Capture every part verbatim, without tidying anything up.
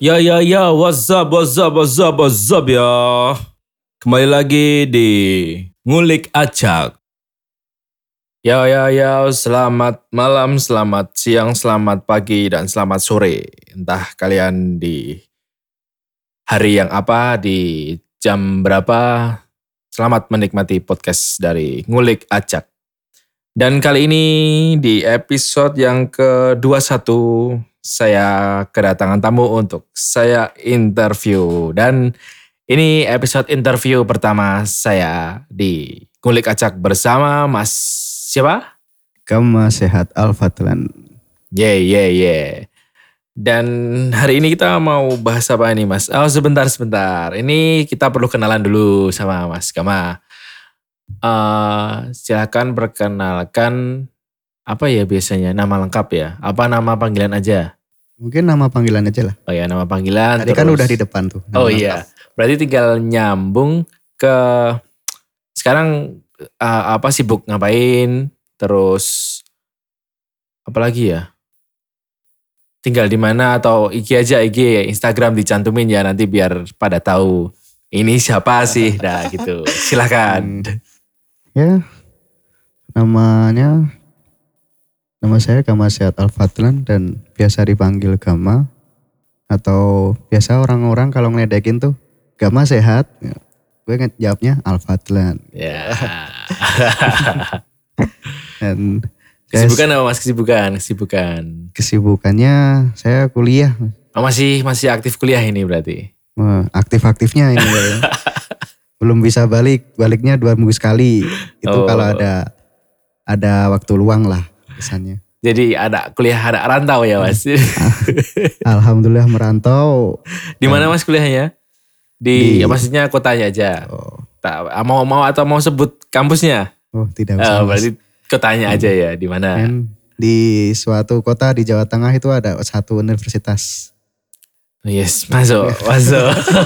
Ya ya ya, what's up, what's up, what's up, what's up ya. Kembali lagi di Ngulik Acak. Ya ya ya, selamat malam, selamat siang, selamat pagi, dan selamat sore. Entah kalian di hari yang apa, di jam berapa, selamat menikmati podcast dari Ngulik Acak. Dan kali ini di episode yang ke dua puluh satu, saya kedatangan tamu untuk saya interview. Dan ini episode interview pertama saya di Ngulik Acak bersama Mas siapa? Gama Sehat Al-Fatlan. Yeah, yeah, yeah. Dan hari ini kita mau bahas apa ini Mas? Oh sebentar, sebentar. Ini kita perlu kenalan dulu sama Mas Gama. Uh, silakan perkenalkan apa ya biasanya nama lengkap ya? Apa nama panggilan aja? Mungkin nama panggilan aja lah. Oh ya nama panggilan. Tadi terus... kan udah di depan tuh. Oh iya. Berarti tinggal nyambung ke sekarang uh, apa sibuk ngapain? Terus apa lagi ya? Tinggal di mana atau I G aja I G Instagram dicantumin ya nanti biar pada tahu ini siapa sih. Nah gitu. Silakan. Hmm. Ya, namanya, nama saya Gama Sehat Al-Fatlan dan biasa dipanggil Gama. Atau biasa orang-orang kalau ngeledekin tuh, Gama Sehat, gue jawabnya Al-Fatlan. Ya. Dan kesibukan apa Mas? Kesibukan, kesibukan. Kesibukannya saya kuliah. Oh, masih masih aktif kuliah ini berarti? Wah, aktif-aktifnya ini ya. Belum bisa balik, baliknya dua minggu sekali. Itu oh. kalau ada ada waktu luang lah kesannya. Jadi ada kuliah, ada rantau ya Mas? Alhamdulillah merantau. Di mana Mas kuliahnya? Di, di ya, maksudnya kotanya aja. Oh. Mau mau atau mau sebut kampusnya? Oh tidak usah. Oh, berarti kotanya hmm. aja ya, di mana? Di suatu kota di Jawa Tengah itu ada satu universitas. Yes, masuk, masuk.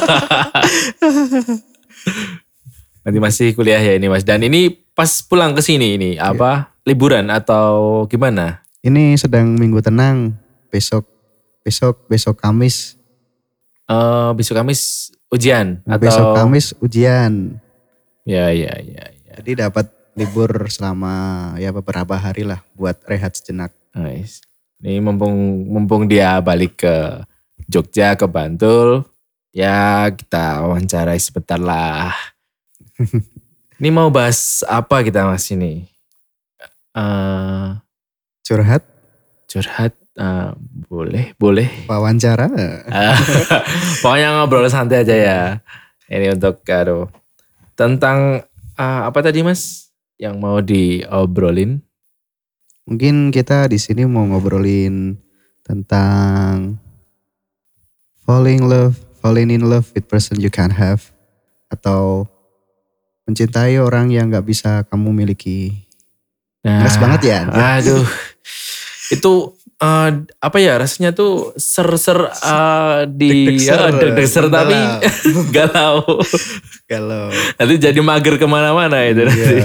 Nanti masih kuliah ya ini Mas. Dan ini pas pulang ke sini ini apa? Yeah. Liburan atau gimana? Ini sedang minggu tenang. Besok besok besok Kamis. Uh, besok Kamis ujian atau besok Kamis ujian. Ya ya ya ya. Jadi dapat libur selama ya beberapa hari lah buat rehat sejenak. Nice. Ini mumpung mumpung dia balik ke Jogja, ke Bantul. Ya kita wawancarai sebentar lah. Ini mau bahas apa kita Mas ini? Uh, curhat? Curhat, uh, boleh, boleh. Wawancara? Uh, pokoknya ngobrol santai aja ya. Ini untuk aduh, tentang uh, apa tadi Mas yang mau diobrolin? Mungkin kita di sini mau ngobrolin tentang falling love, falling in love with person you can't have, atau mencintai orang yang gak bisa kamu miliki. Nah, Ngeres banget ya. Aduh. Itu uh, apa ya rasanya tuh ser-ser uh, di deg-deg tapi galau. Galau. Nanti jadi mager kemana-mana itu iya. nanti.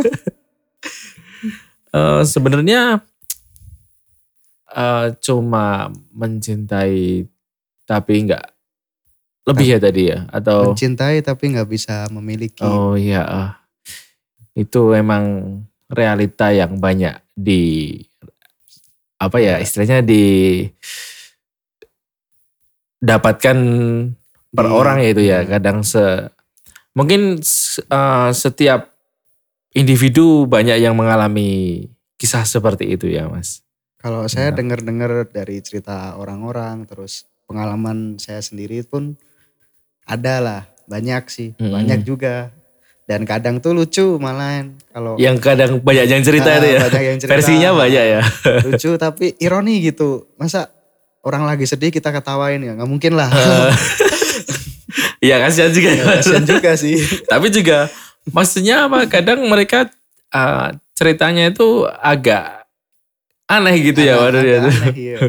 uh, Sebenarnya uh, cuma mencintai tapi enggak lebih ya tadi ya atau mencintai tapi nggak bisa memiliki. Oh iya, uh, itu emang realita yang banyak di apa ya istilahnya di dapatkan per di, orang ya itu ya kadang se mungkin uh, setiap individu banyak yang mengalami kisah seperti itu ya Mas. Kalau saya ya. dengar-dengar dari cerita orang-orang terus pengalaman saya sendiri pun ada lah, banyak sih, hmm. banyak juga. Dan kadang tuh lucu malahan kalau yang kadang banyak yang cerita uh, itu ya. Banyak yang cerita. Versinya banyak ya. Lucu tapi ironi gitu. Masa orang lagi sedih kita ketawain ya? Gak mungkin lah. Iya kasihan juga. Ya, kasihan juga sih. Tapi juga maksudnya apa? Kadang mereka uh, ceritanya itu agak aneh gitu ya. Agak, agak aneh ya.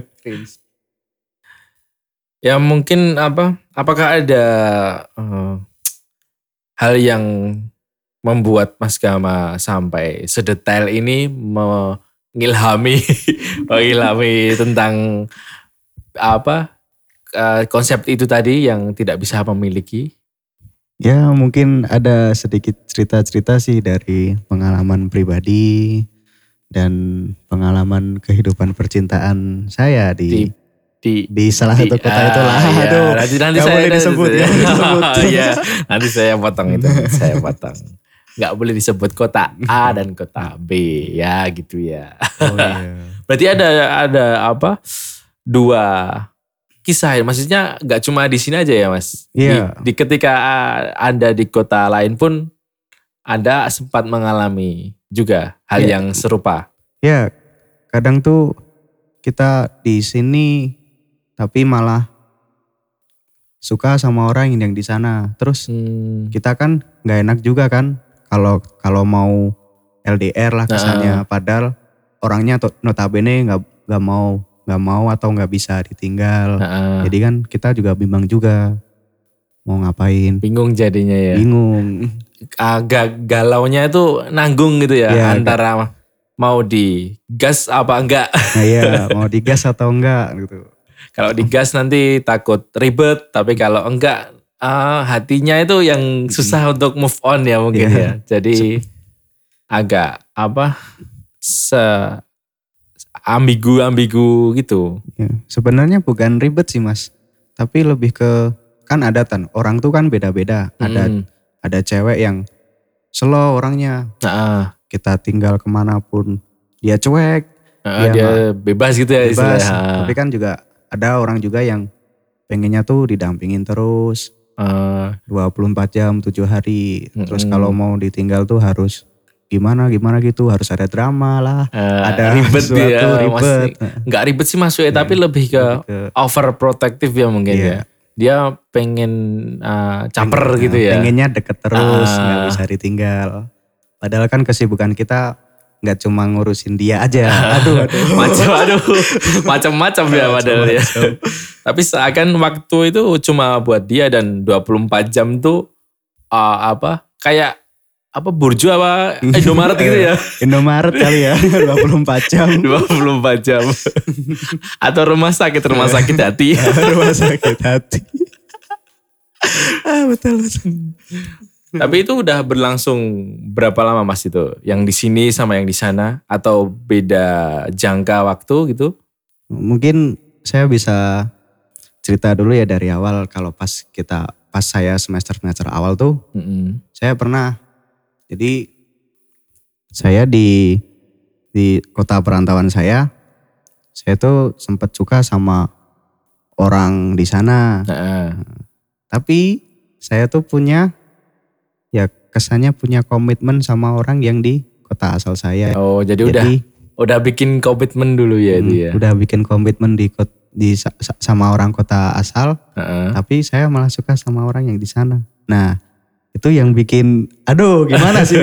Ya mungkin apa? Apakah ada uh, hal yang membuat Mas Gama sampai sedetail ini mengilhami, mengilhami tentang apa uh, konsep itu tadi yang tidak bisa memiliki? Ya mungkin ada sedikit cerita-cerita sih dari pengalaman pribadi dan pengalaman kehidupan percintaan saya di di, di, di salah di, satu kota ah, itulah. Ya, Aduh, nanti nanti gak saya boleh disebut, gak boleh disebut. Ya, nanti saya potong itu, saya potong. Nggak boleh disebut kota A dan kota B, ya gitu ya. Oh, iya. Berarti ada ada apa? Dua kisah, maksudnya nggak cuma di sini aja ya mas. Iya. Di, di ketika Anda di kota lain pun Anda sempat mengalami juga hal Iya. yang serupa. Ya, kadang tuh kita di sini tapi malah suka sama orang yang di sana. Terus Hmm. kita kan nggak enak juga kan kalau kalau mau L D R lah kesannya. Nah. Padahal orangnya to- notabene nggak nggak mau nggak mau atau nggak bisa ditinggal. Nah. Jadi kan kita juga bimbang juga mau ngapain. Bingung jadinya ya. Bingung. Agak galaunya itu nanggung gitu ya, Ya antara mau digas apa enggak. Nah iya, mau digas atau enggak gitu. Kalau digas nanti takut ribet, tapi kalau enggak ah, hatinya itu yang susah untuk move on ya mungkin Yeah. ya. Jadi agak apa se ambigu-ambigu gitu. Ya, sebenarnya bukan ribet sih mas, tapi lebih ke kan ada tan orang tuh kan beda-beda. Ada Hmm. ada cewek yang slow orangnya, Nah, kita tinggal kemanapun dia cuek, ah, Iya, dia bebas gitu ya bebas. istilahnya. Tapi kan juga ada orang juga yang pengennya tuh didampingin terus Ah, dua puluh empat jam tujuh hari. Terus Mm-mm. kalau mau ditinggal tuh harus gimana gimana gitu, harus ada drama lah, ah, ada ribet sesuatu dia, ribet. Mas. Nggak ribet sih masuknya, tapi lebih ke Lebih ke- overprotective ya mungkin Iya. ya. Dia pengen ah, caper Pengen- gitu ya. Pengennya deket terus, Ah. nggak bisa ditinggal. Padahal kan kesibukan kita nggak cuma ngurusin dia aja. Aduh, aduh. Macam aduh, macam-macam ya padahal ya. Tapi seakan waktu itu cuma buat dia dan dua puluh empat jam tuh ah, apa kayak apa burju apa Indomaret gitu ya. Indomaret kali ya, dua puluh empat jam. dua puluh empat jam. Atau rumah sakit, rumah sakit hati. Rumah sakit hati. Ah, betul, betul. Tapi itu udah berlangsung berapa lama Mas itu? Yang di sini sama yang di sana atau beda jangka waktu gitu? Mungkin saya bisa cerita dulu ya dari awal. Kalau pas kita pas saya semester-semester awal tuh, Mm-mm. saya pernah. Jadi saya di di kota perantauan saya, saya tuh sempat suka sama orang di sana. Nah, Tapi saya tuh punya, ya kesannya punya komitmen sama orang yang di kota asal saya. oh jadi, udah Jadi udah bikin komitmen dulu ya itu hmm, ya. udah bikin komitmen di kot- di sa- sa- sama orang kota asal. Heeh. Tapi saya malah suka sama orang yang di sana. Nah itu yang bikin, aduh gimana sih?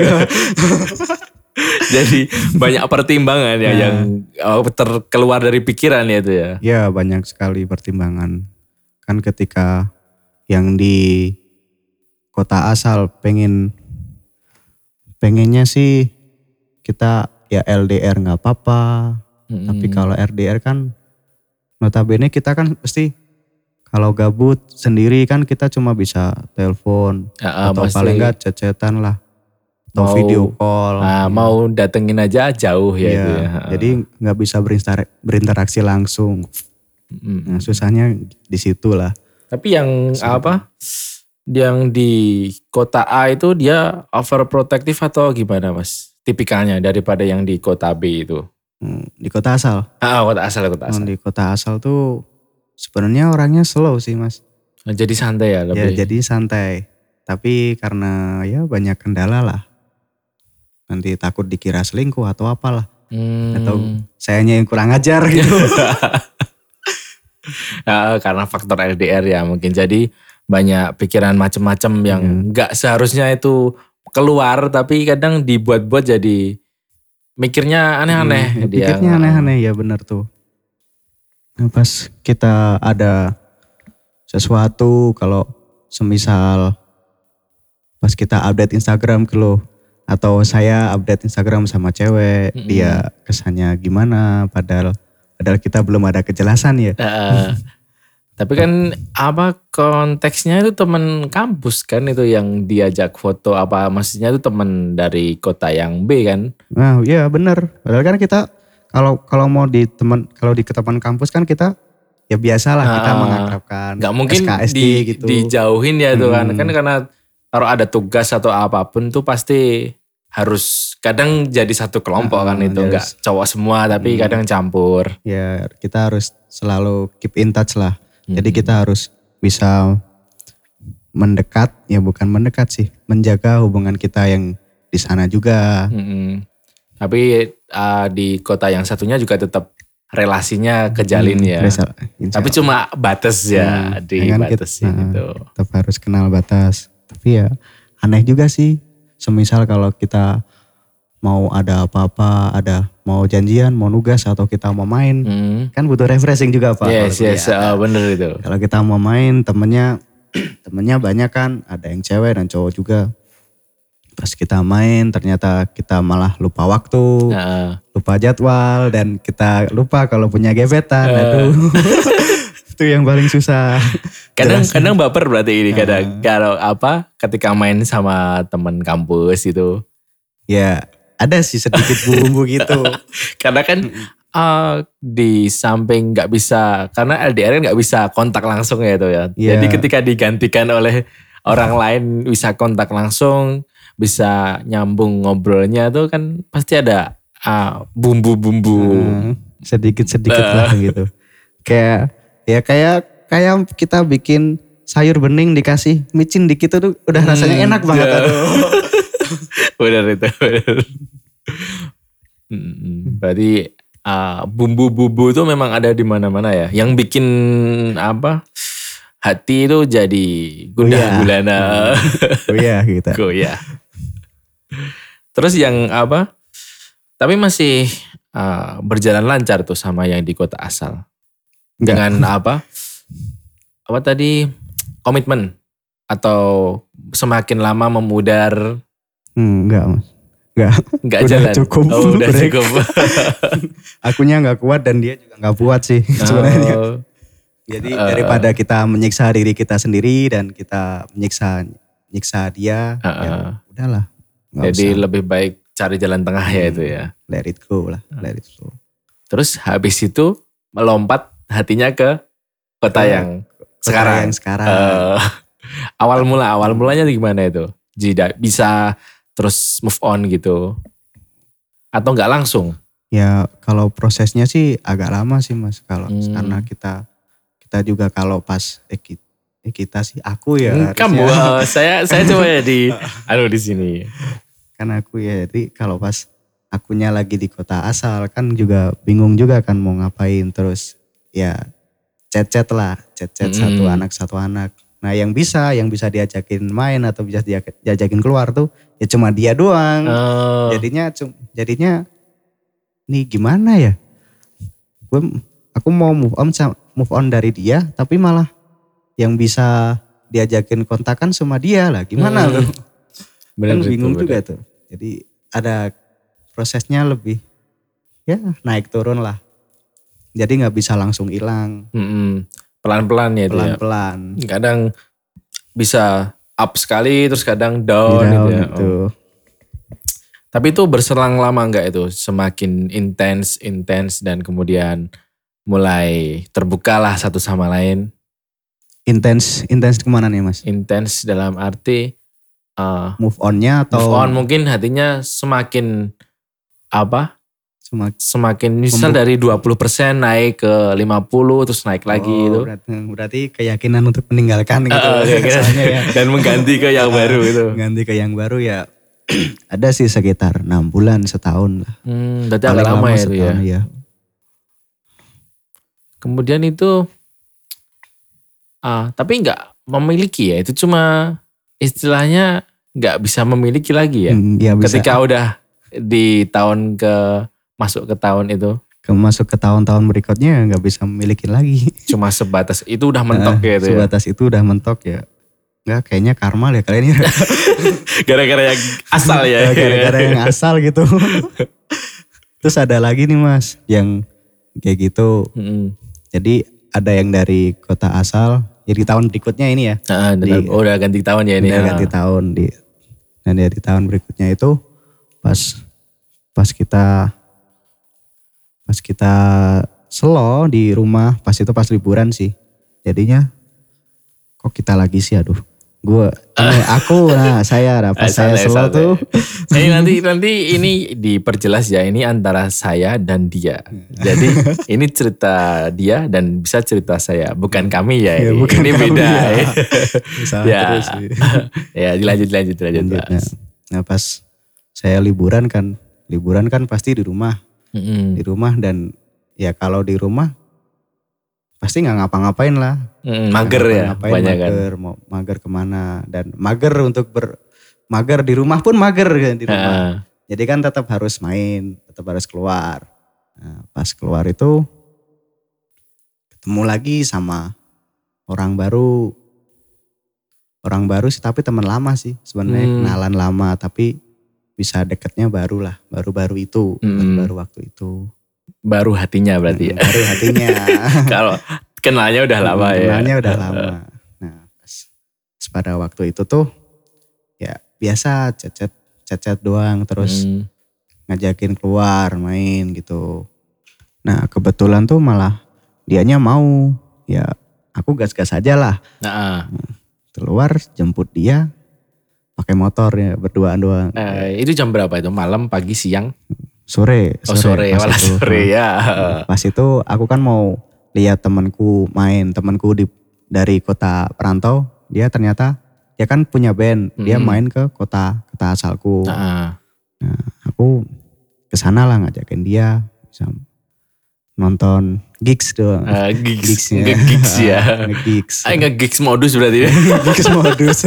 Jadi banyak pertimbangan ya Nah. yang oh, terkeluar dari pikiran ya itu ya. Ya banyak sekali pertimbangan. Kan ketika yang di kota asal pengen, pengennya sih kita ya L D R nggak apa-apa. Mm-mm. Tapi kalau R D R kan notabene kita kan pasti kalau gabut sendiri kan kita cuma bisa telepon Ah, ah, atau pasti. paling enggak chat-chatan lah atau Mau- video call. Ah, mau datengin aja jauh ya Iya, itu ya. jadi nggak bisa berintar- berinteraksi langsung. Mm-mm. Nah, susahnya di situ lah. Tapi yang apa? Yang di kota A itu dia overprotective atau gimana Mas? Tipikalnya daripada yang di kota B itu. Hmm, Di kota asal. Ah, kota asal, kota asal. Di kota asal tuh sebenarnya orangnya slow sih mas. Jadi santai ya Ya lebih. jadi santai. Tapi karena ya banyak kendala lah. Nanti takut dikira selingkuh atau apalah. Hmm. Atau sayanya yang kurang ajar gitu. Ya, karena faktor L D R ya mungkin. Jadi banyak pikiran macam-macam yang nggak seharusnya itu keluar, tapi kadang dibuat-buat jadi mikirnya aneh-aneh. Hmm, Dia- pikirnya aneh-aneh ya benar tuh. Nah, pas kita ada sesuatu kalau semisal pas kita update Instagram ke lo atau saya update Instagram sama cewek, Mm-mm. dia kesannya gimana padahal padahal kita belum ada kejelasan ya. Heeh. Tapi kan apa konteksnya itu teman kampus kan itu yang diajak foto apa maksudnya itu teman dari kota yang B kan? Nah, iya benar. Padahal kan kita kalau kalau mau di teman kalau di teman kampus kan kita ya biasalah kita Ah, mengakrabkan nggak mungkin S K S D di, gitu. dijauhin ya tuh kan. Hmm. Kan karena kalau ada tugas atau apapun tuh pasti harus kadang jadi satu kelompok Ah, kan itu yes. nggak cowok semua tapi Hmm. kadang campur. Ya kita harus selalu keep in touch lah. Jadi Hmm. kita harus bisa mendekat, ya bukan mendekat sih, menjaga hubungan kita yang di sana juga. Mm-mm. Tapi uh, di kota yang satunya juga tetap relasinya kejalin Hmm, ya. insya- insya Tapi Allah. cuma batas ya Hmm, di ya kan kita- batasin nah, itu. tetap harus kenal batas. Tapi ya aneh juga sih. Semisal kalau kita mau ada apa-apa, ada mau janjian, mau nugas atau kita mau main, Hmm. kan butuh refreshing juga Pak. Yes, kalau yes, kuliah. uh, bener itu. Kalau kita mau main temennya temennya banyak kan, ada yang cewek dan cowok juga. Pas kita main ternyata kita malah lupa waktu, Nah, lupa jadwal dan kita lupa kalau punya gebetan. Eh. Aduh. Itu yang paling susah. kadang Jelasin. kadang baper berarti ini Ah. kadang kalau apa ketika main sama teman kampus itu. Ya ada sih sedikit bumbu gitu. Karena kan uh, di samping nggak bisa karena L D R kan nggak bisa kontak langsung ya itu ya. Iya. Jadi ketika digantikan oleh orang lain bisa kontak langsung, bisa nyambung ngobrolnya tuh kan pasti ada uh, bumbu-bumbu. Hmm, sedikit-sedikit Eh. lah gitu. Kayak ya kayak kayak kita bikin sayur bening dikasih micin dikit tuh udah rasanya Hmm, enak banget. ya. Aduh. Benar itu, benar. Hmm, berarti uh, bumbu-bumbu itu memang ada di mana-mana ya. Yang bikin apa hati itu jadi gundah Goyah. gulana, Oh iya kita. goyah. Terus yang apa? Tapi masih uh, berjalan lancar tuh sama yang di kota asal. Enggak. Dengan apa? Apa tadi? Komitmen atau semakin lama memudar Hmm, enggak mas. Enggak. nggak Udah jalan. cukup. Oh, udah Udah- cukup. Akunya nggak kuat dan dia juga nggak kuat sih sebenarnya. Oh, Jadi Eh. daripada kita menyiksa diri kita sendiri dan kita menyiksa menyiksa dia, Uh, ya uh. udahlah. Nggak jadi usah. lebih baik cari jalan tengah ya itu ya. Let it go lah, let it go. Terus habis itu melompat hatinya ke kota Ke yang Kota sekarang. yang sekarang. Eh, awal mula, awal mulanya gimana itu? Jadi bisa terus move on gitu? Atau nggak langsung? Ya kalau prosesnya sih agak lama sih mas. Kalau Hmm. karena kita kita juga kalau pas eh, ki- eh, kita sih aku ya Hmm, Kamu, harusnya. eh, saya saya coba ya di, anu di sini. Kan aku ya jadi kalau pas akunya lagi di kota asal kan juga bingung juga kan mau ngapain terus ya chat-chat lah, chat-chat Hmm. satu anak satu anak. Nah yang bisa, yang bisa diajakin main atau bisa dia- diajakin keluar tuh ya cuma dia doang. Oh, Jadinya cum- jadinya nih gimana ya? Gue aku mau move on sa- move on dari dia tapi malah yang bisa diajakin kontakan sama dia lah. Gimana Hmm. tuh? bener Kan itu, bingung bener. juga tuh. Jadi ada prosesnya lebih ya naik turun lah. Jadi nggak bisa langsung hilang, Mm-mm. Pelan-pelan ya itu ya. pelan-pelan. Kadang bisa up sekali terus kadang down, Down gitu ya. gitu. Oh. Tapi itu berselang lama enggak itu? Semakin intens, intens dan kemudian mulai terbukalah satu sama lain. Intens, intens kemana nih mas? Intens dalam arti uh, Move onnya atau move on mungkin hatinya semakin apa? cuma Semakin misal Membu- dari dua puluh persen naik ke lima puluh terus naik lagi Oh, itu. Berarti, berarti keyakinan untuk meninggalkan gitu. Uh, kira-kira. Soalnya ya. Dan mengganti ke yang baru itu. Ganti ke yang baru ya ada sih sekitar enam bulan setahun lah. Hmm, berarti agak Paling lama ya itu ya. setahun, ya. Kemudian itu, ah tapi nggak memiliki ya, itu cuma istilahnya nggak bisa memiliki lagi ya. Hmm, ya bisa Ketika udah di tahun ke masuk ke tahun itu, ke- masuk ke tahun-tahun berikutnya nggak bisa memiliki lagi. cuma sebatas itu udah mentok ya itu ya. Sebatas itu udah mentok ya. Enggak kayaknya karma ya kali ini. Gara-gara yang asal ya. Gara-gara yang asal gitu. Terus ada lagi nih mas yang kayak gitu. Mm-mm. Jadi ada yang dari kota asal. Jadi tahun berikutnya ini ya. Ah, Di- dalam- oh, udah ganti tahun ya ini. Udah Ah. ganti tahun di dan dari tahun berikutnya itu pas pas kita pas kita slow di rumah, pas itu pas liburan sih. Jadinya kok kita lagi sih, aduh. Gue aku nah saya nah, pas Eh, saya santai, slow santai. tuh Ini nanti nanti ini diperjelas ya, ini antara saya dan dia. Jadi ini cerita dia dan bisa cerita saya, bukan kami ya. Ya, Ini, bukan ini kami beda. ya. Salah ya. terus sih. ya, dilanjut lanjut lanjut. Lanjut, Mas. nah. Nah pas saya liburan kan, liburan kan pasti di rumah, Mm-mm. di rumah dan ya kalau di rumah pasti nggak ngapa-ngapain lah. Mm, mager ya, Ngapa-ngapain, banyak kan. mager, mau mager kemana dan mager untuk ber mager di rumah pun mager kan di rumah. Ah. Jadi kan tetap harus main, tetap harus keluar. Nah, pas keluar itu ketemu lagi sama orang baru. Orang baru sih tapi teman lama sih sebenarnya, Hmm. kenalan lama tapi bisa deketnya baru lah, baru-baru itu, Hmm. baru waktu itu. Baru hatinya berarti ya. Baru hatinya. Kalau kenalnya udah lama ya. Kenalnya udah lama. Nah, pas, pas pada waktu itu tuh ya biasa chat-chat chat-chat doang terus Hmm. ngajakin keluar main gitu. Nah, kebetulan tuh malah dianya mau. Ya, aku gas-gas aja lah. Nah, Keluar jemput dia pakai motor ya berduaan doang. eh, itu jam berapa itu? Malam, pagi, siang? Sore, Oh sore, pas malah itu. sore ya. Pas itu aku kan mau lihat temanku main, temanku di dari kota perantau, dia ternyata dia kan punya band, dia Hmm. main ke kota kota asalku. Nah, Aku kesana lah ngajakin dia bisa nonton gigs doang. eh, gigs, Gigsnya. nge-gigs ya. Nge-gigs. Ah, nge-gigs modus berarti ya. Gigs modus.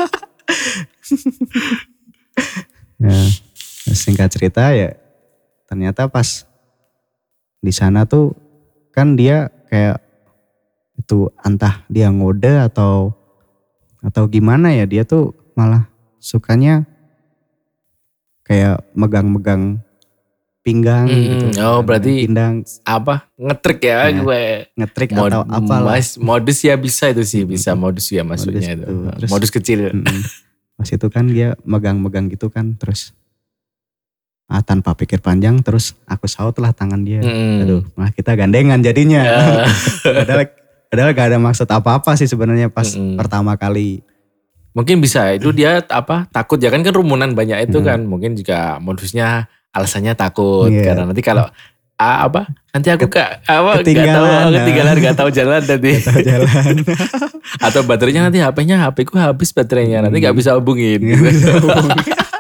Nah, singkat cerita ya ternyata pas di sana tuh kan dia kayak itu entah dia ngode atau atau gimana ya, dia tuh malah sukanya kayak megang-megang pinggang Mm-mm. gitu. Oh, berarti pindang Apa? Ngetrik ya, Ya, gue. ngetrik Mod- atau apalah. mas- modus ya bisa itu sih, bisa modus ya maksudnya Modus itu. itu. Terus- modus kecil. Mm-mm. Pas itu kan dia megang-megang gitu kan terus ah, tanpa pikir panjang terus aku saut lah tangan dia. Mm-mm. Aduh, malah kita gandengan jadinya. Ya. padahal padahal gak ada maksud apa-apa sih sebenarnya pas Mm-mm. pertama kali. Mungkin bisa itu dia apa takut ya kan kan rumunan banyak itu Hmm. kan mungkin juga modusnya alasannya takut Iya. karena nanti kalau ah, apa nanti aku gak apa gak tahu ketinggalan, nah. ketinggalan gak tahu jalan nanti Tahu jalan. atau baterainya nanti H P-nya H P ku habis baterainya nanti gak bisa hubungin. Nggak bisa hubungin.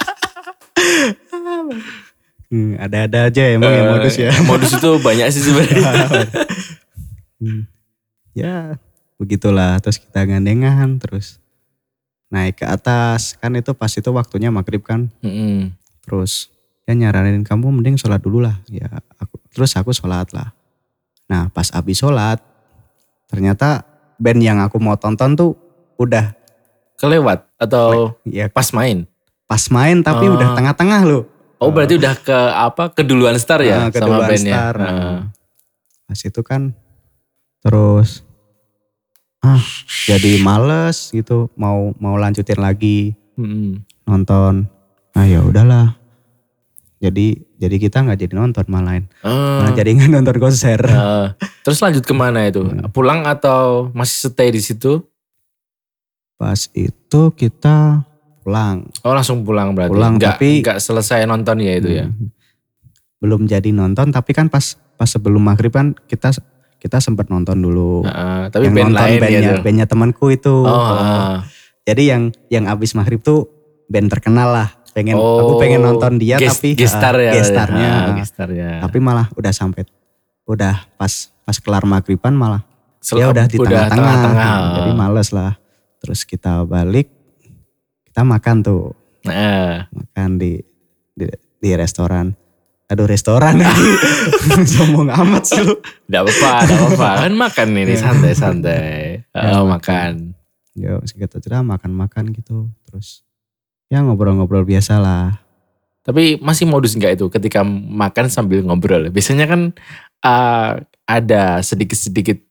Hmm, ada-ada aja emang ya modus ya. Eh, modus itu banyak sih sebenarnya. Hmm. Ya begitulah terus kita gandengan terus naik ke atas kan itu pas itu waktunya maghrib kan. Mm-mm. Terus dia nyaranin kamu mending sholat dulu lah. Ya aku terus aku sholat lah. Nah pas abis sholat ternyata band yang aku mau tonton tuh udah Kelewat atau ya pas main. pas main tapi Oh. udah tengah-tengah loh. Oh berarti udah ke apa keduluan star ya Ah, sama keduluan bandnya. star. Ah. Pas itu kan terus ah jadi males gitu mau mau lanjutin lagi Mm-mm. nonton. Nah ya udahlah. Jadi jadi kita nggak jadi nonton malahan. Ah. Malah jadi nggak nonton konser. Ah. Terus lanjut kemana itu? Hmm. Pulang atau masih stay di situ? Pas itu kita pulang. Oh langsung pulang berarti. Pulang, nggak, tapi- nggak selesai nonton ya itu ya. Hmm. Belum jadi nonton tapi kan pas pas sebelum maghrib kan kita kita sempat nonton dulu. Ah, tapi yang band nonton lain bandnya, gitu. bandnya temanku itu. Oh, ah. Jadi yang yang abis maghrib tuh band terkenal lah. Pengen Oh, aku pengen nonton dia guest- tapi gestar ah, ya. gestarnya. Ah, gestarnya. Tapi malah udah sampai udah pas pas kelar maghriban malah Sel- dia udah di tengah-tengah. tengah-tengah. Jadi males lah. Terus kita balik kita makan tuh. Nah, Makan di di, di restoran. Aduh restoran lagi. Sombong amat sih lu. Gak apa-apa, gak apa-apa. Kan makan ini santai-santai. Ya, Oh, makan. Ya kita cerita makan-makan gitu. Terus ya ngobrol-ngobrol biasa lah. Tapi masih modus nggak itu ketika makan sambil ngobrol? Biasanya kan uh, ada sedikit-sedikit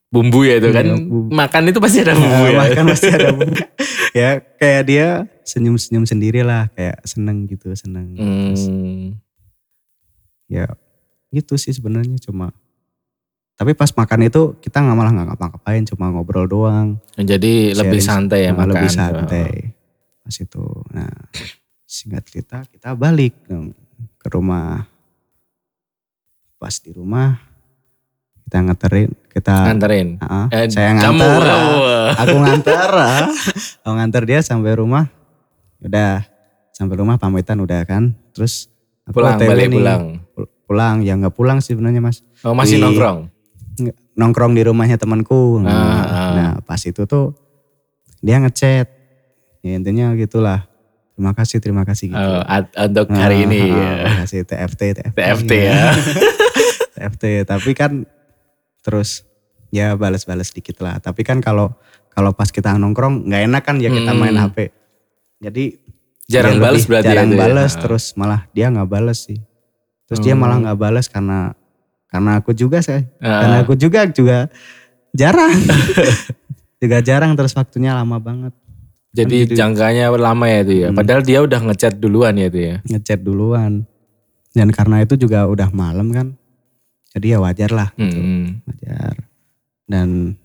bumbu ya itu kan. Iya, bumbu. Makan itu pasti ada bumbu Nah, ya. makan pasti ada bumbu. Ya kayak dia senyum-senyum sendiri lah, kayak seneng gitu, seneng. Terus, Hmm. ya gitu sih sebenarnya, cuma tapi pas makan itu kita nggak malah nggak ngapa-ngapain, cuma ngobrol doang. Jadi lebih Sharing, santai ya nah, makan. lebih santai pas itu. Nah singkat cerita kita balik dong ke rumah. Pas di rumah kita nganterin, kita Nganterin. uh, Eh, saya kamu, nganter, kamu. aku nganter, aku nganter dia sampai rumah. Udah sampai rumah pamitan udah kan, terus aku Pulang, O T W balik nih. pulang. Pul- Pulang, ya nggak pulang sih sebenarnya mas. Oh masih Di- nongkrong? Nge- Nongkrong di rumahnya temanku. Nah, Ah, ah. nah pas itu tuh dia ngechat, ya intinya gitulah. Terima kasih, terima kasih gitu. Oh, at- untuk hari Ah, ini ah, ya. terima kasih T F T, T F T, T F T ya. T F T. Tapi kan terus ya balas-balas dikit lah. Tapi kan kalau kalau pas kita nongkrong nggak enak kan ya kita Hmm. main H P. Jadi Jarang dia balas lebih berarti jarang ya, itu ya? balas, Ah. terus malah dia nggak balas sih. Terus dia Oh. malah nggak balas karena karena aku juga saya, Ah. karena aku juga juga jarang, juga jarang, terus waktunya lama banget. Jadi Kan gitu. jangkanya lama ya itu ya. Hmm. Padahal dia udah ngechat duluan ya itu ya. Ngechat duluan, dan karena itu juga udah malam kan, jadi ya wajar lah, gitu. Hmm. Wajar. Dan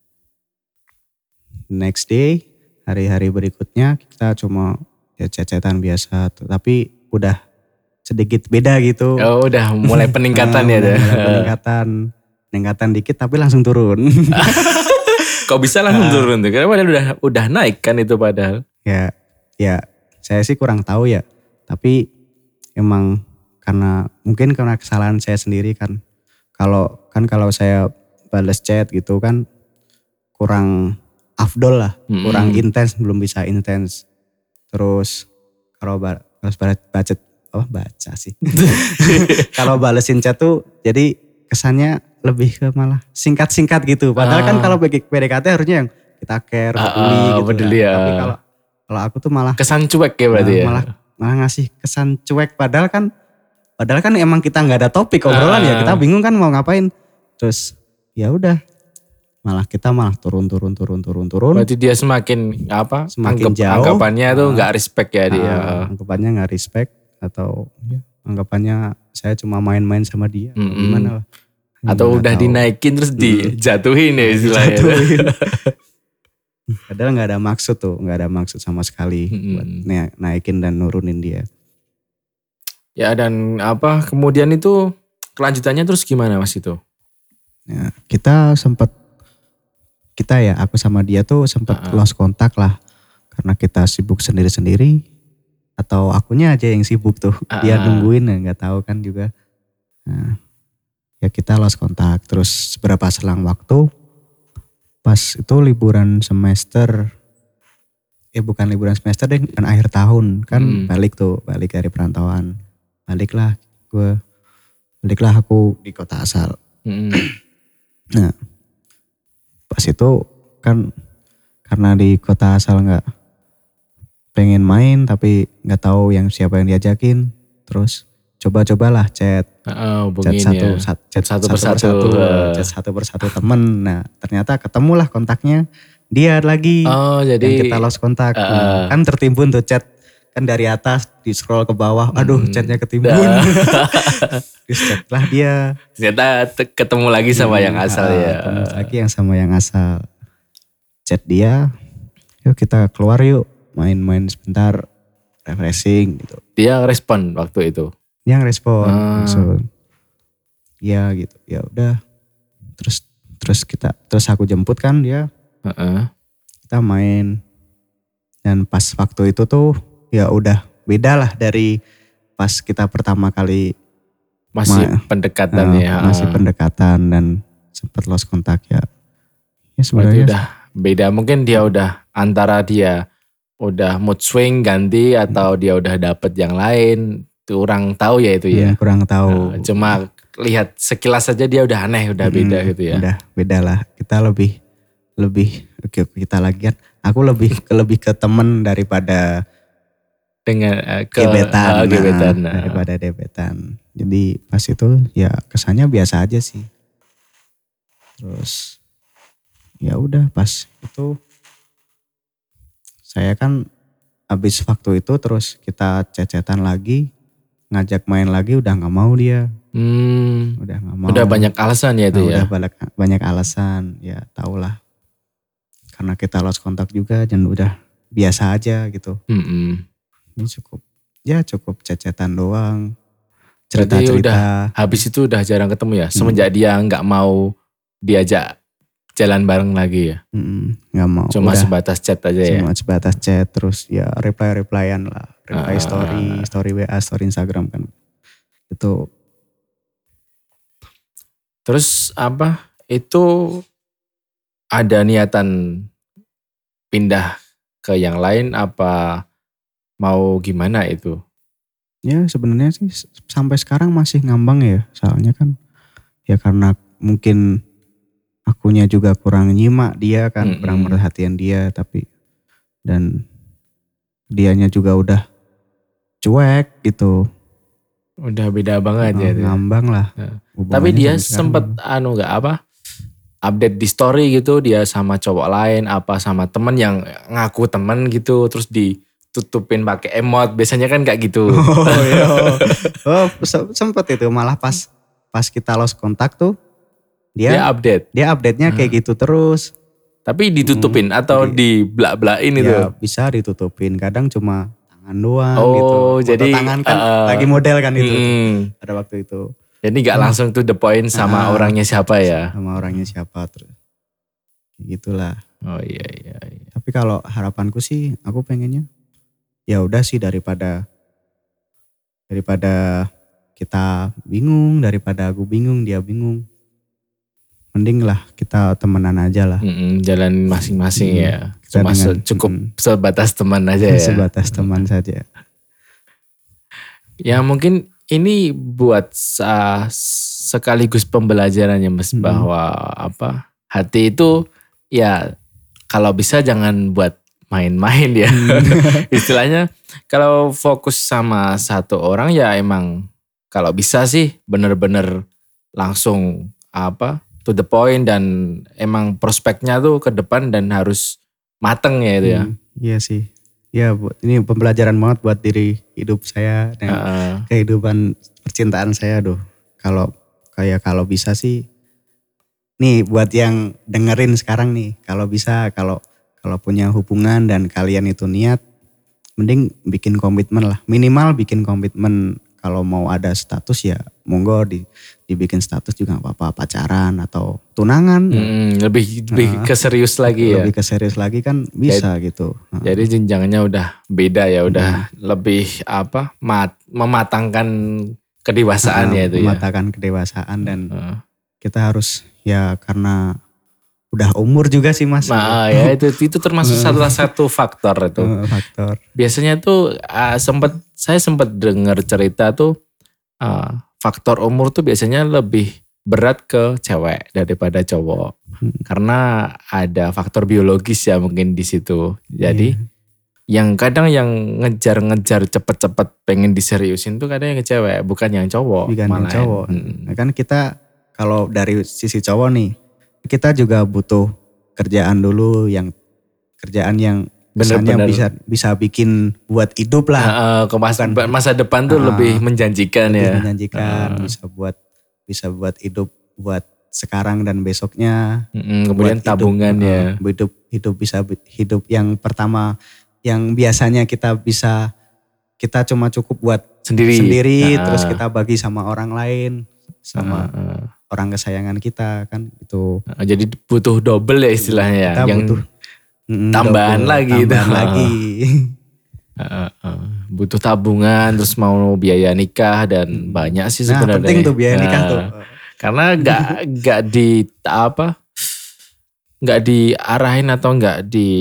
next day, hari-hari berikutnya kita cuma ya chat-chatan biasa, tapi udah sedikit beda gitu. Oh udah mulai peningkatan ya. Nah, tuh. mulai peningkatan, peningkatan dikit tapi langsung turun. Kok bisa langsung turun tuh? Karena padahal udah udah naik kan itu padahal. ya, ya saya sih kurang tahu ya. Tapi emang karena mungkin karena kesalahan saya sendiri kan. Kalau kan kalau saya balas chat gitu kan kurang afdol lah, Mm-mm. kurang intens, belum bisa intens. Terus kalau ba- harus baca, baca apa baca sih. Kalau balesin chat tuh jadi kesannya lebih ke malah singkat-singkat gitu. Padahal kan Ah. kalau P D K T harusnya yang kita care, Ah, peduli ah, gitu peduli kan. ya. Tapi kalau kalau aku tuh malah Kesan cuek ya berarti Nah, ya. malah malah ngasih kesan cuek, padahal kan padahal kan emang kita nggak ada topik obrolan Ah. ya, kita bingung kan mau ngapain. Terus ya udah malah kita malah turun turun turun turun turun. Berarti dia semakin apa? Semakin jauh. Anggapannya tuh Ah. nggak respect ya dia. Ah, anggapannya nggak respect atau ya, anggapannya saya cuma main-main sama dia. Mm-mm. Gimana lah. Atau Nggak udah tahu. dinaikin terus dijatuhin ya istilahnya. Dijatuhin. Padahal nggak ada maksud tuh, nggak ada maksud sama sekali Mm-mm. buat na- naikin dan nurunin dia. Ya dan apa kemudian itu kelanjutannya terus gimana mas itu? Ya, kita sempat kita ya aku sama dia tuh sempat Ah, ah. lost kontak lah karena kita sibuk sendiri-sendiri atau akunya aja yang sibuk tuh, Ah, dia ah. nungguin ya nggak tahu kan juga. Nah, ya kita lost kontak, terus beberapa selang waktu pas itu liburan semester, eh bukan liburan semester deh, kan akhir tahun kan Hmm. balik tuh, balik dari perantauan, baliklah gue, baliklah aku di kota asal. Mm-mm. Nah, pas itu kan karena di kota asal nggak pengen main tapi nggak tahu yang siapa yang diajakin, terus coba-cobalah chat, Ah, chat hubungin satu, ya. sat- chat Satu satu, persatu. persatu, Eh. chat satu persatu temen. Nah, ternyata ketemulah kontaknya dia lagi Oh yang jadi kita lost kontak. Ah, Nah, ah. kan tertimbun tuh chat kan dari atas di scroll ke bawah, aduh Hmm. chatnya ketimbun. Dah. Terus chatlah dia. ternyata te- ketemu lagi sama yang Hmm, asal ah, ya. ketemu lagi yang sama yang asal. Chat dia, yuk kita keluar yuk, main-main sebentar, refreshing gitu. Dia respon waktu itu. Dia ngerespon Ah. langsung. Iya gitu, ya udah. Terus terus kita terus aku jemput kan dia, Heeh. kita main. Dan pas waktu itu tuh ya udah beda lah dari pas kita pertama kali Masih Ma- pendekatan eh, ya. masih pendekatan dan sempat lost kontak ya. Ya Berarti sebenarnya udah beda. Mungkin dia udah antara dia udah mood swing ganti atau dia udah dapet yang lain. Itu orang tahu ya itu ya. hmm, kurang tahu. Nah, cuma lihat sekilas saja dia udah aneh, udah beda Hmm, gitu ya. Udah beda lah. Kita lebih lebih oke oke, kita lagi kan. Aku lebih ke lebih ke temen daripada Dengan eh, ke gebetan, eh, nah, gebetan. Nah. daripada debetan. Jadi pas itu ya kesannya biasa aja sih. Terus ya udah pas itu saya kan habis waktu itu terus kita cecetan lagi, ngajak main lagi udah nggak mau dia, Hmm, udah nggak mau. udah banyak alasan ya Nah, itu udah ya. banyak banyak alasan, ya tau lah. Karena kita lost kontak juga dan udah biasa aja gitu. Mm-mm. Ini cukup, ya cukup cecetan doang, Berarti udah cerita-cerita. habis itu udah jarang ketemu ya. Hmm. Semenjak dia nggak mau diajak jalan bareng lagi ya. Mm, nggak mau. Cuma udah sebatas chat aja ya. cuma sebatas chat terus ya reply-replyan lah, reply Ah. story, story W A, story Instagram kan. Itu Terus apa? Itu ada niatan pindah ke yang lain apa mau gimana itu? ya sebenarnya sih s- sampai sekarang masih ngambang ya, soalnya kan ya karena mungkin akunya juga kurang nyimak dia kan, Mm-mm. kurang perhatian dia, tapi dan dianya juga udah cuek gitu. Udah beda banget ya Oh, itu. ya. ngambang lah. Nah, hubungannya Tapi dia sampai sekarang. sempet anu nggak apa? Update di story gitu dia sama cowok lain apa sama temen yang ngaku temen gitu terus ditutupin pakai emot biasanya kan kayak gitu. Oh iya. Oh se- sempet itu malah pas pas kita lost kontak tuh Dia dia update. dia update-nya kayak gitu terus. Tapi ditutupin Hmm, atau di- dibelak-belakin itu. Ya bisa ditutupin, kadang cuma tangan doang Oh, gitu. Foto jadi, tangan kan uh, lagi model kan itu Mm. pada waktu itu. Jadi nggak langsung to the point sama Ah, orangnya siapa ya? Sama orangnya siapa terus. Gitulah. Oh iya iya. iya. Tapi kalau harapanku sih aku pengennya ya udah sih daripada daripada kita bingung, daripada aku bingung, dia bingung. Mending lah kita temenan aja lah. Mm-mm, jalan masing-masing Hmm, ya. kita Cuma dengan- se- cukup mm, sebatas teman aja ya. Sebatas teman saja. Ya mungkin ini buat sa- sekaligus pembelajarannya Mas Mm. bahwa apa hati itu ya kalau bisa jangan buat main-main ya. Istilahnya kalau fokus sama satu orang ya emang kalau bisa sih bener-bener langsung apa to the point dan emang prospeknya tuh ke depan dan harus mateng ya itu ya. Hmm, iya sih. Ya buat ini pembelajaran banget buat diri hidup saya dan Heeh. kehidupan percintaan saya tuh. Kalau kayak kalau bisa sih nih buat yang dengerin sekarang nih, kalau bisa kalau kalau punya hubungan dan kalian itu niat mending bikin komitmen lah. Minimal bikin komitmen, kalau mau ada status ya monggo di dibikin status juga gak apa-apa, pacaran atau tunangan. Mm, lebih lebih Nah, ke serius lagi ya. Lebih ke serius lagi kan bisa gitu. Nah, Jadi jenjangnya udah beda ya, udah lebih apa mat, mematangkan kedewasaan nah, ya itu ya. mematangkan kedewasaan dan Heeh. kita harus ya karena udah umur juga sih Mas. Nah ya itu itu termasuk salah satu faktor itu. Eh, faktor. Biasanya tuh ah, sempet saya sempat dengar cerita tuh ah, faktor umur tuh biasanya lebih berat ke cewek daripada cowok. Hmm. Karena ada faktor biologis ya mungkin di situ. Jadi Iya. yang kadang yang ngejar-ngejar cepet-cepet pengen diseriusin tuh kadang yang cewek bukan yang cowok. Bukan yang malahan. cowok. Hmm. Nah, kan kita kalau dari sisi cowok nih, kita juga butuh kerjaan dulu yang kerjaan yang kesannya Bener-bener. bisa bisa bikin buat hidup lah. Nah, eh, ke masa, masa depan tuh Ah, lebih menjanjikan lebih ya. menjanjikan, Ah. bisa buat bisa buat hidup buat sekarang dan besoknya. Mm-mm, kemudian Buat hidup, tabungan uh, ya. hidup hidup bisa hidup yang pertama yang biasanya kita bisa kita cuma cukup buat Sendiri. sendiri Nah, terus kita bagi sama orang lain, sama ah, ah. orang kesayangan kita kan itu. Ah, jadi butuh double ya istilahnya ya. Kita Yang butuh mm, tambahan double, lagi itu. tambahan lagi. ah, ah, ah. butuh tabungan terus mau biaya nikah dan banyak sih Nah sebenarnya. penting tuh biaya nikah Nah, tuh. Karena nggak nggak di apa nggak diarahin atau nggak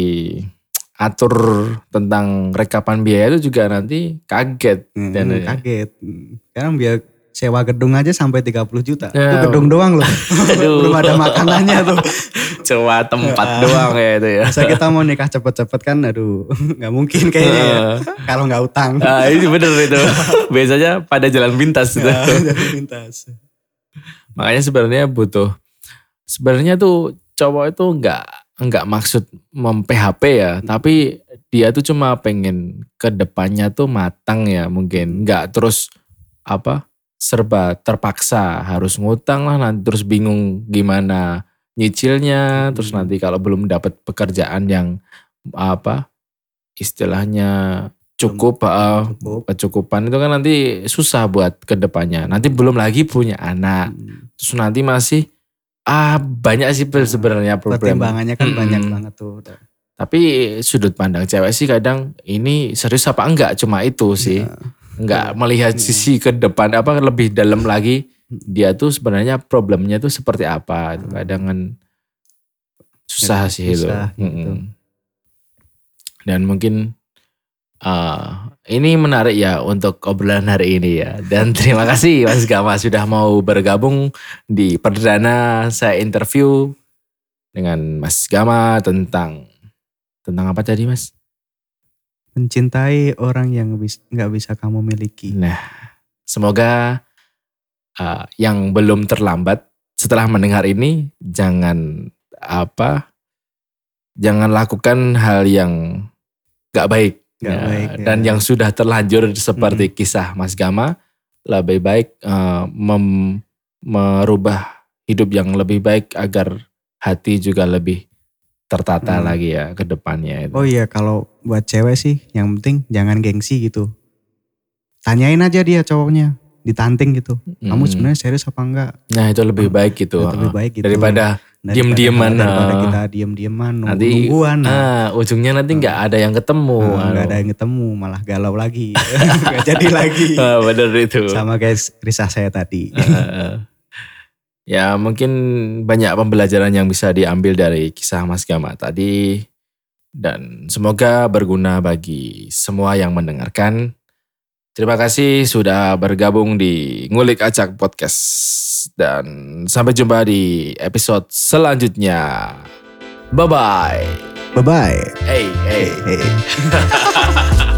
diatur tentang rekapan biaya itu juga nanti kaget. Hmm, Dan kaget. Sekarang biar sewa gedung aja sampai tiga puluh juta. Ya. Itu gedung doang loh. Aduh. Belum ada makanannya tuh. Coba tempat doang ya itu ya. Masa kita mau nikah cepet-cepet kan aduh nggak mungkin kayaknya ya. Kalau nggak utang. Ah, ini bener itu. Biasanya pada jalan pintas gitu. Ya, jadi pintas. Makanya sebenarnya butuh sebenarnya tuh cowok itu nggak nggak maksud mem-P H P ya, tapi dia tuh cuma pengen ke depannya tuh matang ya mungkin, nggak terus apa serba terpaksa harus ngutang lah nanti terus bingung gimana nyicilnya, terus Hmm. nanti kalau belum dapat pekerjaan yang apa istilahnya cukup, uh, cukup. kecukupan itu kan nanti susah buat ke depannya. Nanti belum lagi punya anak, Hmm. terus nanti masih ah banyak sih Nah, sebenarnya problem. Pertimbangannya kan Mm-mm. banyak banget tuh. Tapi sudut pandang cewek sih kadang ini serius apa enggak cuma itu sih. Ya. Enggak Iya. melihat Iya. sisi ke depan apa lebih dalam lagi dia tuh sebenarnya problemnya tuh seperti apa. Itu kadang kan susah sih itu. Susah gitu. Mm-mm. Dan mungkin uh, ini menarik ya untuk obrolan hari ini ya. Dan terima kasih Mas Gama sudah mau bergabung di perdana saya interview dengan Mas Gama tentang tentang apa tadi Mas? Mencintai orang yang bis- nggak bisa kamu miliki. Nah, semoga uh, yang belum terlambat setelah mendengar ini jangan apa jangan lakukan hal yang gak baik. Nggak Ya, baik, dan ya. yang sudah terlanjur seperti kisah Mas Gama lebih baik uh, mem- merubah hidup yang lebih baik agar hati juga lebih tertata Hmm. lagi ya ke depannya itu. Oh iya, kalau buat cewek sih yang penting jangan gengsi gitu. Tanyain aja dia cowoknya, ditanting gitu. Kamu Mm. sebenarnya serius apa enggak? Nah itu lebih baik gitu. Lebih uh, baik gitu. Daripada Daripada- diem-dieman, Daripada uh, kita diem-dieman, nunggu- nanti nungguan. Nah. ah, ujungnya nanti nggak ada yang ketemu. Nah, nggak anu. ada yang ketemu, malah galau lagi. Nggak jadi lagi. Ah, bener itu. Sama guys, risah saya tadi. Uh, ya mungkin banyak pembelajaran yang bisa diambil dari kisah Mas Gama tadi. Dan semoga berguna bagi semua yang mendengarkan. Terima kasih sudah bergabung di Ngulik Acak Podcast. Dan sampai jumpa di episode selanjutnya. Bye-bye. Bye-bye. Hey, hey. Hey, hey.